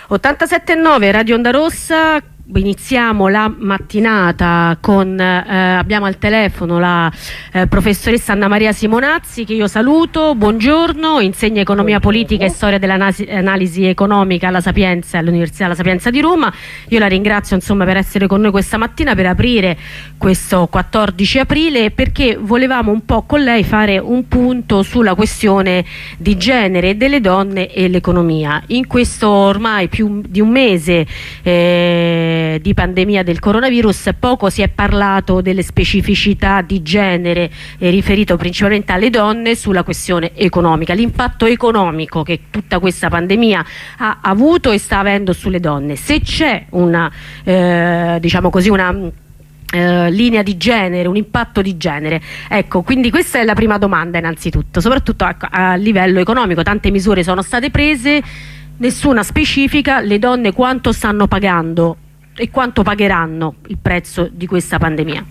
87.9 Radio Onda Rossa. Iniziamo la mattinata con abbiamo al telefono la professoressa Anna Maria Simonazzi, che io saluto. Buongiorno, insegna economia politica e storia dell'analisi economica all'Università La Sapienza di Roma. Io la ringrazio per essere con noi questa mattina per aprire questo 14 aprile, perché volevamo un po' con lei fare un punto sulla questione di genere, delle donne e l'economia. In questo ormai più di un mese di pandemia del coronavirus, poco si è parlato delle specificità di genere riferito principalmente alle donne sulla questione economica, l'impatto economico che tutta questa pandemia ha avuto e sta avendo sulle donne. Se c'è una linea di genere, un impatto di genere. Ecco, quindi questa è la prima domanda innanzitutto, soprattutto a livello economico. Tante misure sono state prese, nessuna specifica. Le donne quanto stanno pagando e quanto pagheranno il prezzo di questa pandemia?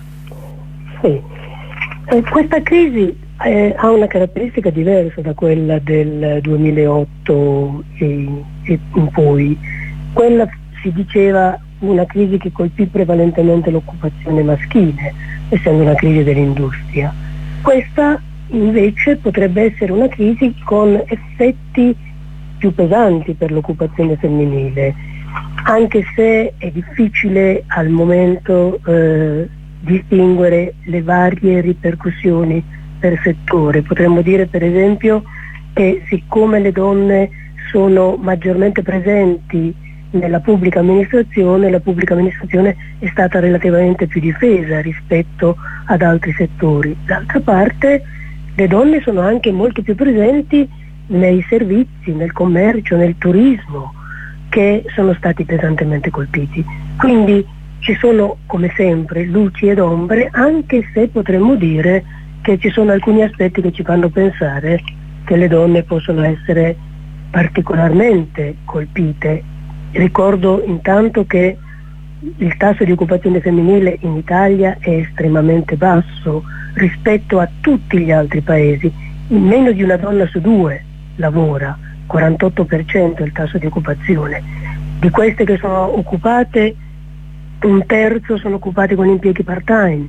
Sì, questa crisi ha una caratteristica diversa da quella del 2008 e in poi. Quella si diceva una crisi che colpì prevalentemente l'occupazione maschile, essendo una crisi dell'industria. Questa invece potrebbe essere una crisi con effetti più pesanti per l'occupazione femminile, anche se è difficile al momento distinguere le varie ripercussioni per settore. Potremmo dire per esempio che siccome le donne sono maggiormente presenti nella pubblica amministrazione, la pubblica amministrazione è stata relativamente più difesa rispetto ad altri settori. D'altra parte le donne sono anche molto più presenti nei servizi, nel commercio, nel turismo, che sono stati pesantemente colpiti. Quindi ci sono come sempre luci ed ombre, anche se potremmo dire che ci sono alcuni aspetti che ci fanno pensare che le donne possono essere particolarmente colpite. Ricordo intanto che il tasso di occupazione femminile in Italia è estremamente basso rispetto a tutti gli altri paesi. Meno di una donna su due lavora, 48% è il tasso di occupazione. Di queste che sono occupate, un terzo sono occupate con impieghi part-time,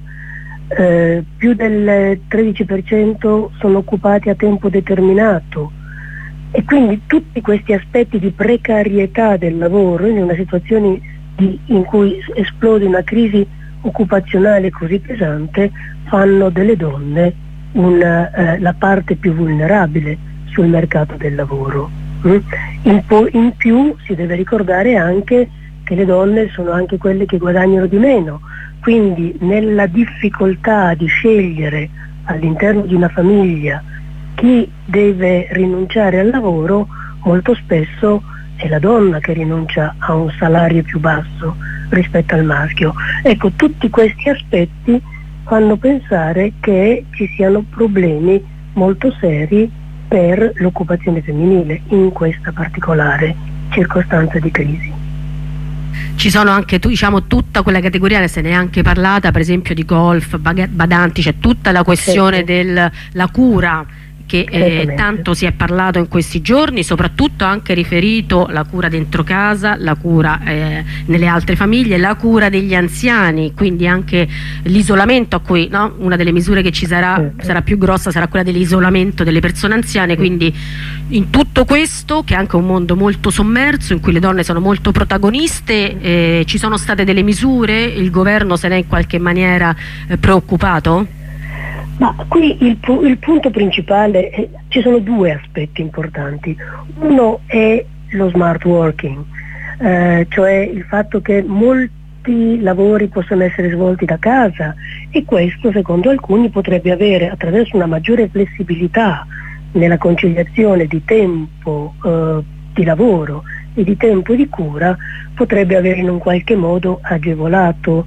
più del 13% sono occupati a tempo determinato. E quindi tutti questi aspetti di precarietà del lavoro in una situazione in cui esplode una crisi occupazionale così pesante fanno delle donne la parte più vulnerabile sul mercato del lavoro. In più si deve ricordare anche che le donne sono anche quelle che guadagnano di meno, quindi nella difficoltà di scegliere all'interno di una famiglia chi deve rinunciare al lavoro, molto spesso è la donna che rinuncia a un salario più basso rispetto al maschio. Ecco, tutti questi aspetti fanno pensare che ci siano problemi molto seri per l'occupazione femminile in questa particolare circostanza di crisi. Ci sono anche tutta quella categoria, se ne è anche parlata, per esempio di golf, badanti, c'è tutta la questione della cura che tanto si è parlato in questi giorni, soprattutto anche riferito alla cura dentro casa, la cura nelle altre famiglie, la cura degli anziani, quindi anche l'isolamento, a cui una delle misure che ci sarà più grossa sarà quella dell'isolamento delle persone anziane. Quindi in tutto questo, che è anche un mondo molto sommerso in cui le donne sono molto protagoniste, ci sono state delle misure, il governo se ne è in qualche maniera preoccupato? Ma qui il punto principale ci sono due aspetti importanti. Uno è lo smart working, cioè il fatto che molti lavori possono essere svolti da casa, e questo secondo alcuni potrebbe avere, attraverso una maggiore flessibilità nella conciliazione di tempo di lavoro e di tempo di cura, potrebbe avere in un qualche modo agevolato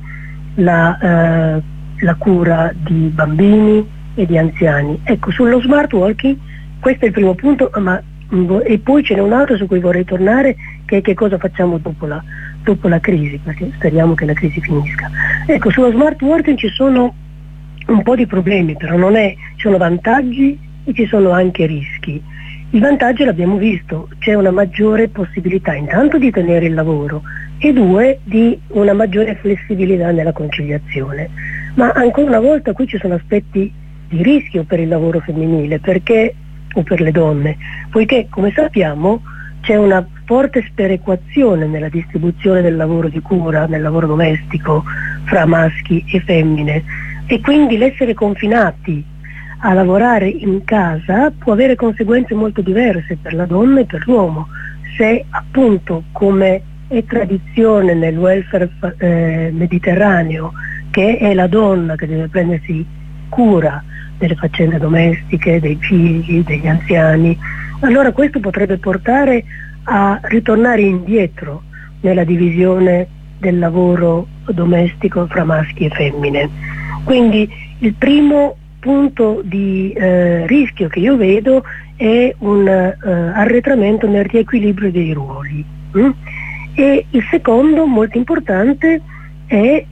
la cura di bambini e di anziani. Ecco, sullo smart working questo è il primo punto, e poi ce n'è un altro su cui vorrei tornare, che è che cosa facciamo dopo la crisi, perché speriamo che la crisi finisca. Ecco, sullo smart working ci sono un po' di problemi, però ci sono vantaggi e ci sono anche rischi. Il vantaggio l'abbiamo visto, c'è una maggiore possibilità intanto di tenere il lavoro e due di una maggiore flessibilità nella conciliazione. Ma ancora una volta qui ci sono aspetti di rischio per il lavoro femminile o per le donne, poiché come sappiamo c'è una forte sperequazione nella distribuzione del lavoro di cura, nel lavoro domestico, fra maschi e femmine, e quindi l'essere confinati a lavorare in casa può avere conseguenze molto diverse per la donna e per l'uomo. Se appunto, come è tradizione nel welfare mediterraneo, che è la donna che deve prendersi cura delle faccende domestiche, dei figli, degli anziani, allora questo potrebbe portare a ritornare indietro nella divisione del lavoro domestico fra maschi e femmine. Quindi il primo punto di rischio che io vedo è un arretramento nel riequilibrio dei ruoli. E il secondo, molto importante, è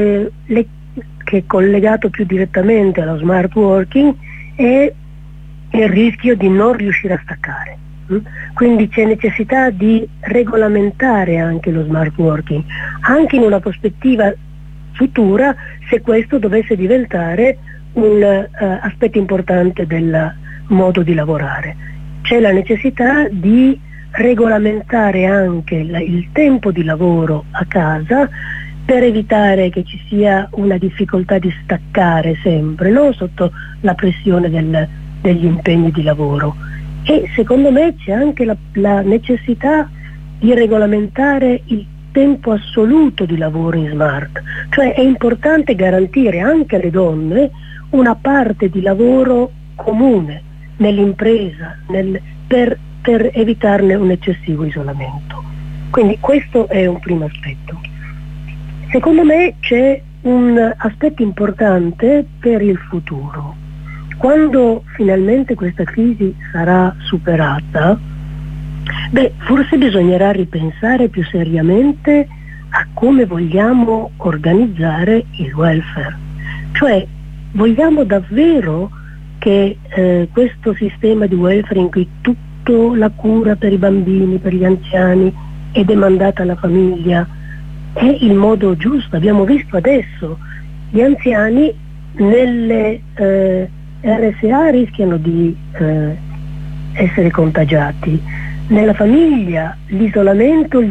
che è collegato più direttamente allo smart working, è il rischio di non riuscire a staccare. Quindi c'è necessità di regolamentare anche lo smart working, anche in una prospettiva futura, se questo dovesse diventare un aspetto importante del modo di lavorare. C'è la necessità di regolamentare anche il tempo di lavoro a casa, per evitare che ci sia una difficoltà di staccare sempre, non sotto la pressione degli impegni di lavoro. E secondo me c'è anche la necessità di regolamentare il tempo assoluto di lavoro in smart, cioè è importante garantire anche alle donne una parte di lavoro comune nell'impresa, per evitarne un eccessivo isolamento. Quindi questo è un primo aspetto. Secondo me c'è un aspetto importante per il futuro. Quando finalmente questa crisi sarà superata, forse bisognerà ripensare più seriamente a come vogliamo organizzare il welfare. Cioè, vogliamo davvero che questo sistema di welfare in cui tutta la cura per i bambini, per gli anziani è demandata alla famiglia, è il modo giusto? Abbiamo visto adesso gli anziani nelle RSA rischiano di essere contagiati, nella famiglia l'isolamento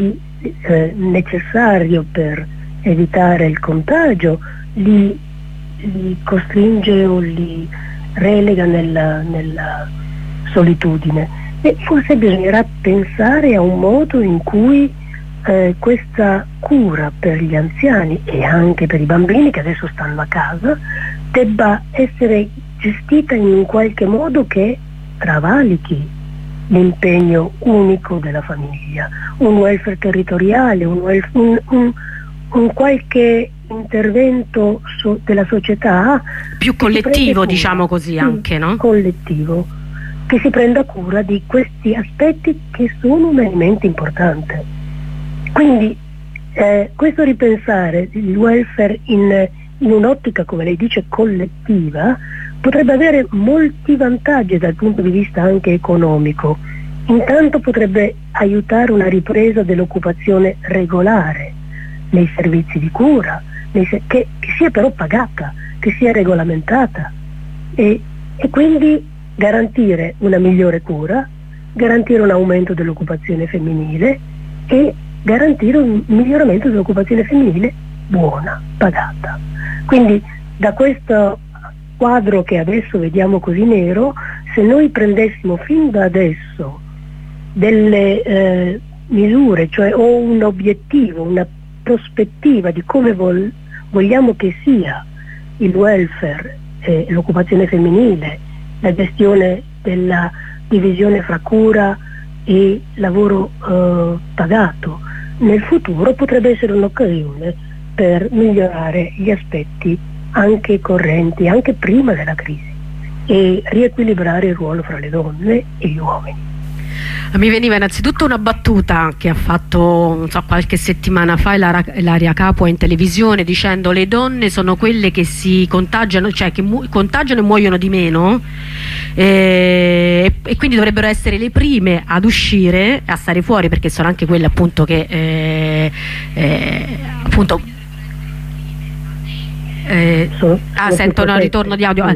necessario per evitare il contagio li costringe o li relega nella solitudine. E forse bisognerà pensare a un modo in cui questa cura per gli anziani e anche per i bambini che adesso stanno a casa debba essere gestita in un qualche modo che travalichi l'impegno unico della famiglia, un welfare territoriale, un qualche intervento della società più collettivo, diciamo così, anche, no? Collettivo, che si prenda cura di questi aspetti che sono un elemento importante. Quindi questo ripensare il welfare in un'ottica, come lei dice, collettiva, potrebbe avere molti vantaggi dal punto di vista anche economico. Intanto potrebbe aiutare una ripresa dell'occupazione regolare nei servizi di cura, che sia però pagata, che sia regolamentata, e quindi garantire una migliore cura, garantire un aumento dell'occupazione femminile e garantire un miglioramento dell'occupazione femminile buona, pagata. Quindi da questo quadro che adesso vediamo così nero, se noi prendessimo fin da adesso delle misure, cioè o un obiettivo, una prospettiva di come vogliamo che sia il welfare, l'occupazione femminile, la gestione della divisione fra cura e lavoro pagato, nel futuro potrebbe essere un'occasione per migliorare gli aspetti anche correnti, anche prima della crisi, e riequilibrare il ruolo fra le donne e gli uomini. Mi veniva innanzitutto una battuta che ha fatto, non so, qualche settimana fa Ilaria Capua in televisione, dicendo: le donne sono quelle che si contagiano, cioè che contagiano e muoiono di meno, e quindi dovrebbero essere le prime ad uscire, a stare fuori, perché sono anche quelle appunto che appunto sento un ritorno di audio.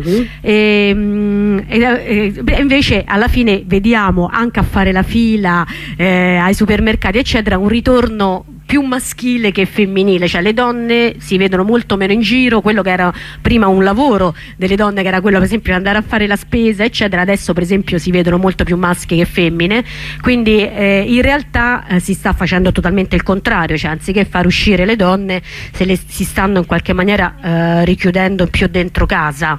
Invece alla fine vediamo, anche a fare la fila ai supermercati eccetera, un ritorno più maschile che femminile, cioè le donne si vedono molto meno in giro. Quello che era prima un lavoro delle donne, che era quello per esempio di andare a fare la spesa eccetera, adesso per esempio si vedono molto più maschi che femmine, quindi in realtà si sta facendo totalmente il contrario, cioè anziché far uscire le donne si stanno in qualche maniera richiudendo più dentro casa.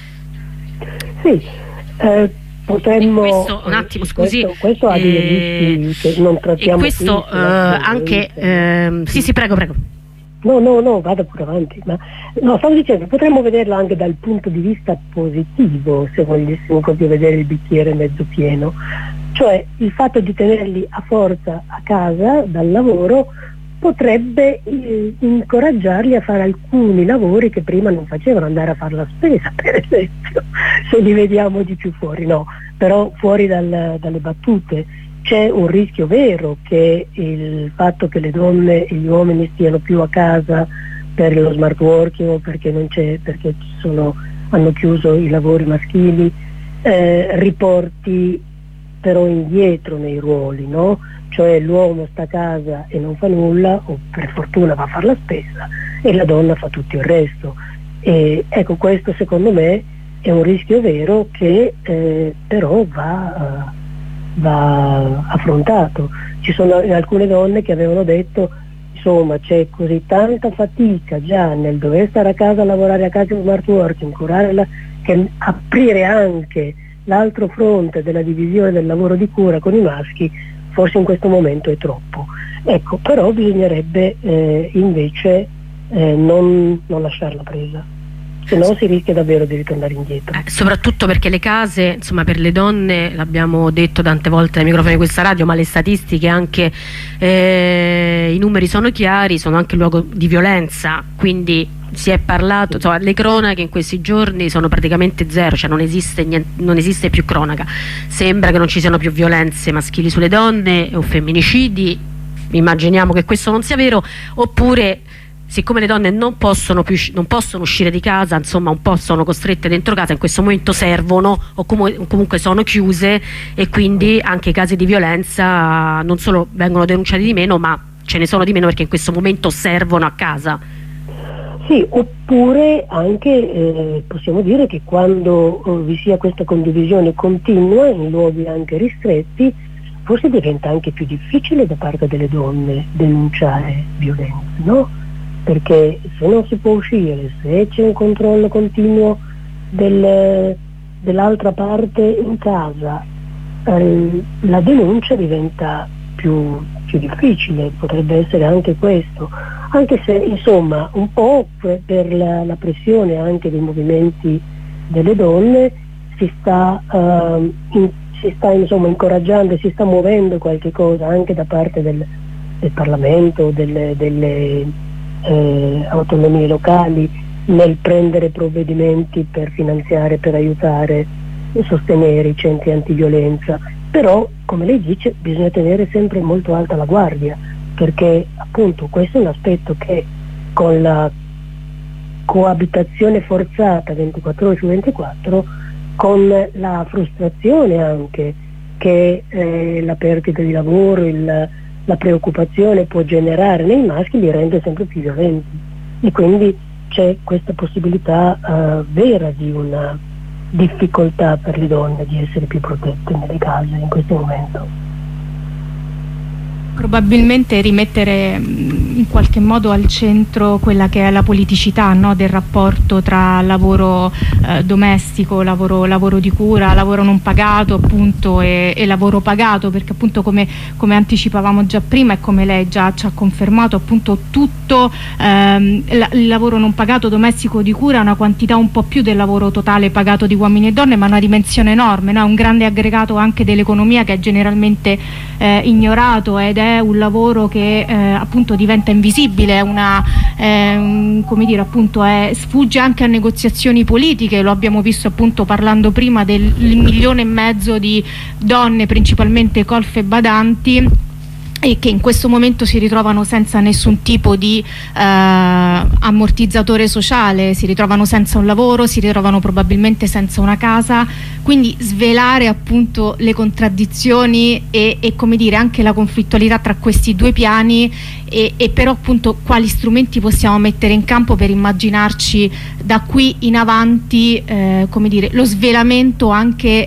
Sì, potremmo, questo, un attimo scusi, questo ha dei rischi che non trattiamo, e questo qui, anche sì prego. No, vado pure avanti, ma no, stavo dicendo, potremmo vederlo anche dal punto di vista positivo, se vogliossimo proprio vedere il bicchiere mezzo pieno, cioè il fatto di tenerli a forza a casa dal lavoro potrebbe incoraggiarli a fare alcuni lavori che prima non facevano, andare a fare la spesa per esempio, se li vediamo di più fuori. No, però fuori dalle battute, c'è un rischio vero che il fatto che le donne e gli uomini stiano più a casa per lo smart working o perché hanno chiuso i lavori maschili, riporti però indietro nei ruoli, no? Cioè l'uomo sta a casa e non fa nulla, o per fortuna va a fare la spesa, e la donna fa tutto il resto. E ecco, questo secondo me è un rischio vero che però va affrontato. Ci sono alcune donne che avevano detto, insomma, c'è così tanta fatica già nel dover stare a casa, lavorare a casa in smart working, che aprire anche l'altro fronte della divisione del lavoro di cura con i maschi forse in questo momento è troppo. Ecco, però bisognerebbe invece non lasciarla presa, se no si rischia davvero di ritornare indietro. Soprattutto perché le case, insomma, per le donne, l'abbiamo detto tante volte ai microfoni di questa radio, ma le statistiche anche, i numeri sono chiari, sono anche luogo di violenza, quindi si è parlato, insomma, le cronache in questi giorni sono praticamente zero, cioè non esiste più cronaca, sembra che non ci siano più violenze maschili sulle donne o femminicidi. Immaginiamo che questo non sia vero, oppure siccome le donne non possono uscire di casa, insomma un po' sono costrette dentro casa, in questo momento servono o comunque sono chiuse, e quindi anche i casi di violenza non solo vengono denunciati di meno, ma ce ne sono di meno perché in questo momento servono a casa. Sì, oppure anche possiamo dire che quando vi sia questa condivisione continua in luoghi anche ristretti, forse diventa anche più difficile da parte delle donne denunciare violenza, no? Perché se non si può uscire, se c'è un controllo continuo dell'altra parte in casa, la denuncia diventa più difficile. Potrebbe essere anche questo, anche se insomma un po' per la pressione anche dei movimenti delle donne si sta insomma incoraggiando e si sta muovendo qualche cosa anche da parte del Parlamento, delle autonomie locali, nel prendere provvedimenti per finanziare, per aiutare e sostenere i centri antiviolenza. Però, come lei dice, bisogna tenere sempre molto alta la guardia, perché appunto questo è un aspetto che con la coabitazione forzata 24 ore su 24, con la frustrazione anche che la perdita di lavoro, la preoccupazione può generare nei maschi, li rende sempre più violenti, e quindi c'è questa possibilità vera di una difficoltà per le donne di essere più protette nelle case in questo momento. Probabilmente rimettere in qualche modo al centro quella che è la politicità, no, del rapporto tra lavoro domestico, lavoro di cura, lavoro non pagato appunto e lavoro pagato, perché appunto come anticipavamo già prima e come lei già ci ha confermato, appunto tutto il lavoro non pagato domestico di cura è una quantità un po' più del lavoro totale pagato di uomini e donne, ma una dimensione enorme, no? È un grande aggregato anche dell'economia che è generalmente ignorato, ed è un lavoro che appunto diventa invisibile, come dire, appunto sfugge anche a negoziazioni politiche. Lo abbiamo visto appunto parlando prima del 1,5 milioni di donne, principalmente colf e badanti, e che in questo momento si ritrovano senza nessun tipo di ammortizzatore sociale, si ritrovano senza un lavoro, si ritrovano probabilmente senza una casa. Quindi svelare appunto le contraddizioni e come dire anche la conflittualità tra questi due piani, e però appunto quali strumenti possiamo mettere in campo per immaginarci da qui in avanti come dire, lo svelamento anche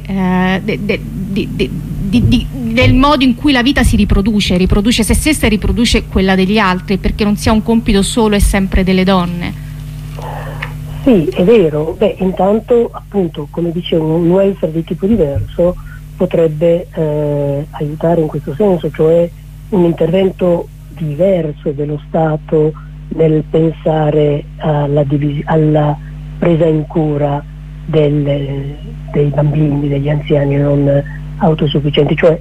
del modo in cui la vita si riproduce se stessa e riproduce quella degli altri, perché non sia un compito solo e sempre delle donne. Sì, è vero. Beh, intanto appunto, come dicevo, un welfare di tipo diverso potrebbe aiutare in questo senso, cioè un intervento diverso dello Stato nel pensare alla presa in cura dei bambini, degli anziani non autosufficienti, cioè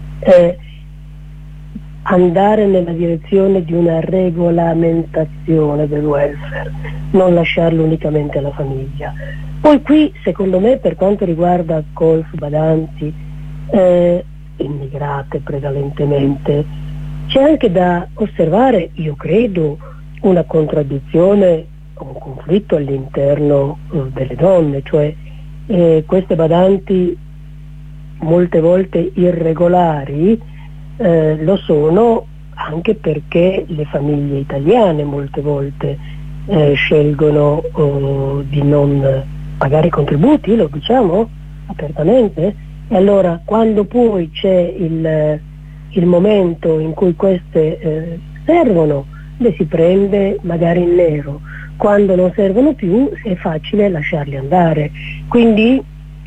andare nella direzione di una regolamentazione del welfare, non lasciarlo unicamente alla famiglia. Poi qui, secondo me, per quanto riguarda colf, badanti, immigrate prevalentemente, c'è anche da osservare, io credo, una contraddizione, un conflitto all'interno delle donne, cioè queste badanti molte volte irregolari lo sono anche perché le famiglie italiane molte volte scelgono di non pagare i contributi, lo diciamo apertamente, e allora quando poi c'è il momento in cui queste servono, le si prende magari in nero, quando non servono più è facile lasciarli andare. Quindi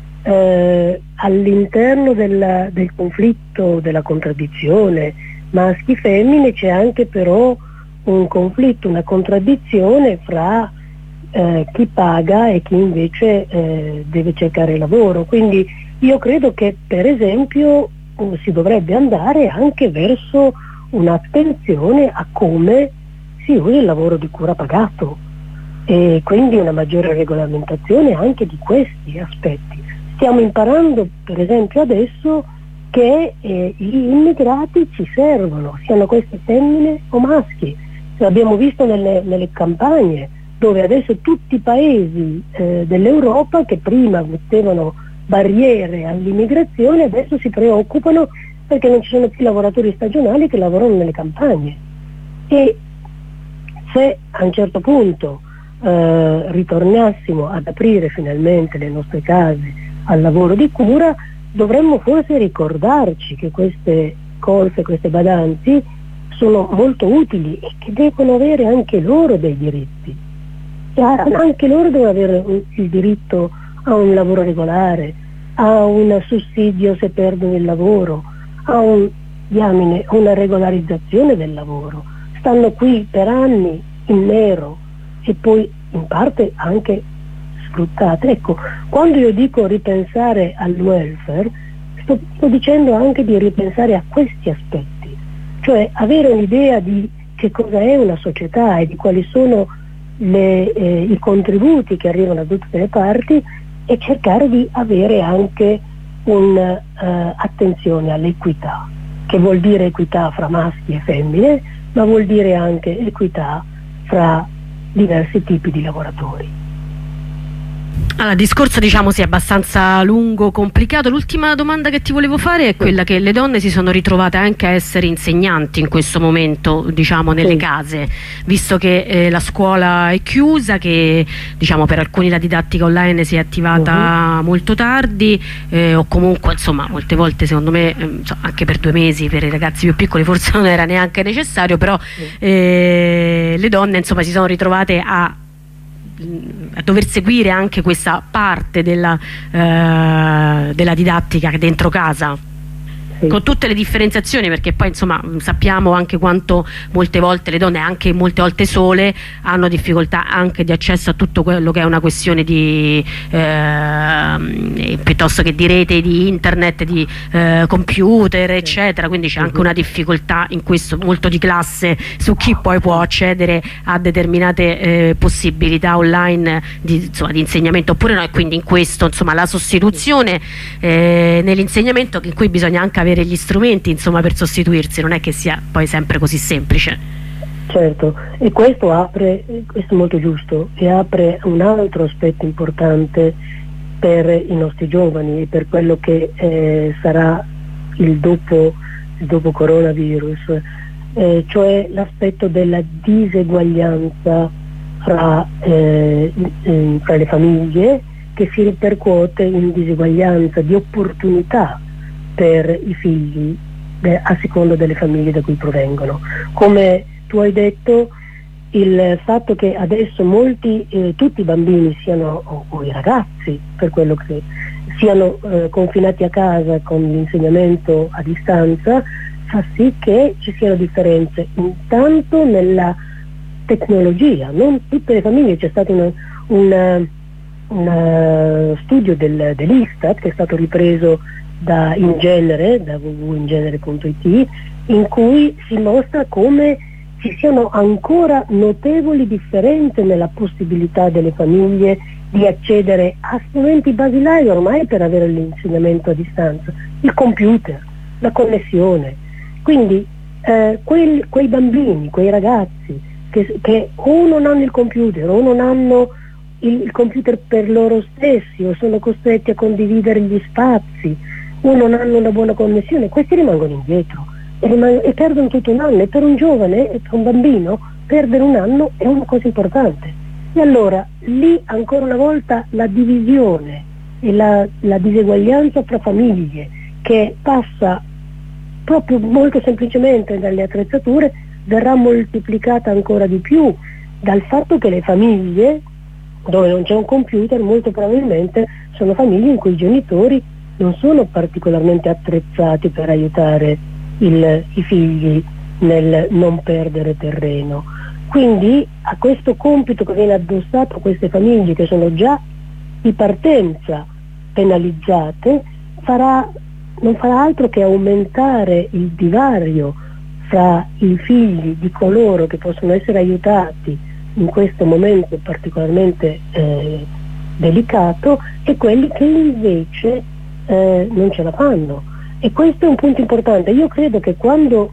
all'interno del conflitto, della contraddizione maschi-femmine, c'è anche però un conflitto, una contraddizione fra chi paga e chi invece deve cercare lavoro. Quindi io credo che per esempio si dovrebbe andare anche verso un'attenzione a come si usa il lavoro di cura pagato, e quindi una maggiore regolamentazione anche di questi aspetti. Stiamo imparando per esempio adesso che gli immigrati ci servono, siano queste femmine o maschi. L'abbiamo visto nelle campagne, dove adesso tutti i paesi dell'Europa che prima mettevano barriere all'immigrazione adesso si preoccupano perché non ci sono più lavoratori stagionali che lavorano nelle campagne. E se a un certo punto ritornassimo ad aprire finalmente le nostre case al lavoro di cura, dovremmo forse ricordarci che queste colf, queste badanti sono molto utili e che devono avere anche loro dei diritti. Anche loro devono avere il diritto a un lavoro regolare, a un sussidio se perdono il lavoro, a una regolarizzazione del lavoro. Stanno qui per anni in nero e poi in parte anche sfruttate. Ecco, quando io dico ripensare al welfare, sto dicendo anche di ripensare a questi aspetti, cioè avere un'idea di che cosa è una società e di quali sono i contributi che arrivano da tutte le parti, e cercare di avere anche un'attenzione all'equità, che vuol dire equità fra maschi e femmine, ma vuol dire anche equità fra diversi tipi di lavoratori. Allora, il discorso diciamo sì, è abbastanza lungo, complicato. L'ultima domanda che ti volevo fare è quella che le donne si sono ritrovate anche a essere insegnanti in questo momento, diciamo, nelle case, visto che la scuola è chiusa, che diciamo per alcuni la didattica online si è attivata molto tardi, o comunque insomma molte volte secondo me anche per 2 mesi per i ragazzi più piccoli forse non era neanche necessario, però le donne insomma si sono ritrovate a dover seguire anche questa parte della didattica dentro casa, con tutte le differenziazioni, perché poi insomma sappiamo anche quanto molte volte le donne, anche molte volte sole, hanno difficoltà anche di accesso a tutto quello che è una questione di piuttosto che di rete, di internet, di computer eccetera, quindi c'è anche una difficoltà in questo, molto di classe su chi poi può accedere a determinate possibilità online di insegnamento oppure no, e quindi in questo insomma la sostituzione nell'insegnamento, in cui bisogna anche avere gli strumenti insomma per sostituirsi, non è che sia poi sempre così semplice. Certo, e questo apre, questo è molto giusto, e apre un altro aspetto importante per i nostri giovani e per quello che sarà il dopo coronavirus, cioè l'aspetto della diseguaglianza fra le famiglie, che si ripercuote in diseguaglianza di opportunità per i figli a seconda delle famiglie da cui provengono. Come tu hai detto, il fatto che adesso tutti i bambini siano, o i ragazzi per quello che siano confinati a casa con l'insegnamento a distanza, fa sì che ci siano differenze intanto nella tecnologia. Non tutte le famiglie, c'è stato un studio dell'Istat che è stato ripreso da www.ingenere.it, in cui si mostra come ci siano ancora notevoli differenze nella possibilità delle famiglie di accedere a strumenti basilari ormai per avere l'insegnamento a distanza, il computer, la connessione. Quindi quei bambini, quei ragazzi che o non hanno il computer o non hanno il computer per loro stessi o sono costretti a condividere gli spazi o non hanno una buona connessione, questi rimangono indietro e perdono tutto un anno, e per un giovane e per un bambino perdere un anno è una cosa importante. E allora lì ancora una volta la divisione e la diseguaglianza tra famiglie, che passa proprio molto semplicemente dalle attrezzature, verrà moltiplicata ancora di più dal fatto che le famiglie dove non c'è un computer molto probabilmente sono famiglie in cui i genitori non sono particolarmente attrezzati per aiutare i figli nel non perdere terreno. Quindi a questo compito che viene addossato a queste famiglie, che sono già di partenza penalizzate, non farà altro che aumentare il divario fra i figli di coloro che possono essere aiutati in questo momento particolarmente delicato e quelli che invece non ce la fanno. E questo è un punto importante. Io credo che quando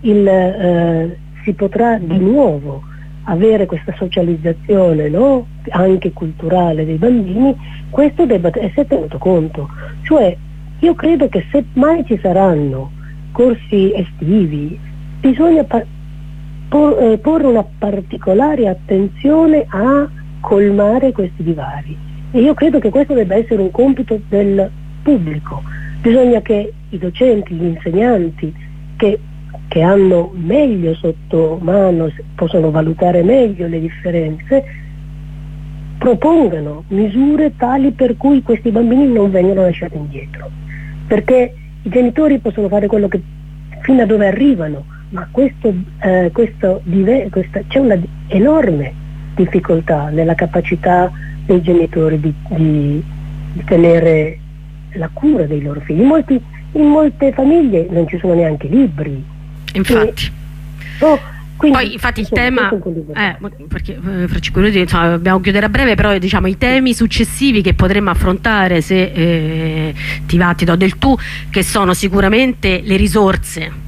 si potrà di nuovo avere questa socializzazione, no? Anche culturale dei bambini, questo debba essere tenuto conto. Cioè, io credo che se mai ci saranno corsi estivi, bisogna porre una particolare attenzione a colmare questi divari. E io credo che questo debba essere un compito del pubblico. Bisogna che i docenti, gli insegnanti che hanno meglio sotto mano, possono valutare meglio le differenze, propongano misure tali per cui questi bambini non vengano lasciati indietro, perché i genitori possono fare quello che fino a dove arrivano, ma c'è una enorme difficoltà nella capacità dei genitori di tenere la cura dei loro figli. In molte famiglie non ci sono neanche libri. Infatti. Poi infatti il tema perché dobbiamo chiudere a breve, però diciamo i temi successivi che potremmo affrontare, se ti do del tu, che sono sicuramente le risorse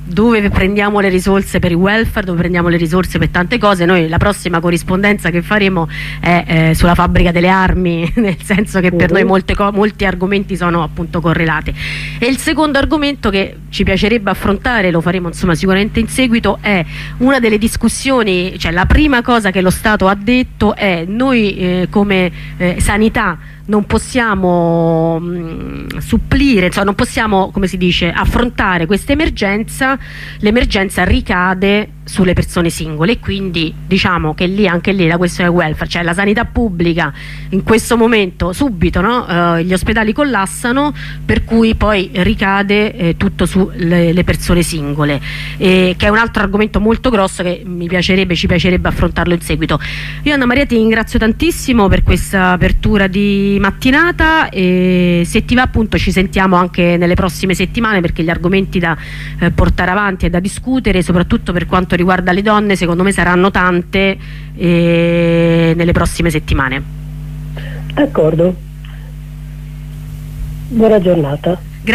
dove prendiamo le risorse per il welfare, dove prendiamo le risorse per tante cose. Noi la prossima corrispondenza che faremo è sulla fabbrica delle armi, nel senso che per noi molti argomenti sono appunto correlati. E il secondo argomento che ci piacerebbe affrontare, lo faremo insomma sicuramente in seguito, è una delle discussioni, cioè la prima cosa che lo Stato ha detto è: noi come sanità non possiamo supplire, cioè non possiamo, come si dice, affrontare questa emergenza. L'emergenza ricade sulle persone singole, e quindi diciamo che lì, anche lì, la questione del welfare, cioè la sanità pubblica in questo momento subito, no? Gli ospedali collassano, per cui poi ricade tutto sulle persone singole, che è un altro argomento molto grosso che ci piacerebbe affrontarlo in seguito. Io, Anna Maria, ti ringrazio tantissimo per questa apertura di mattinata, e se ti va appunto ci sentiamo anche nelle prossime settimane, perché gli argomenti da portare avanti e da discutere, soprattutto per quanto riguarda le donne, secondo me saranno tante nelle prossime settimane. D'accordo, buona giornata.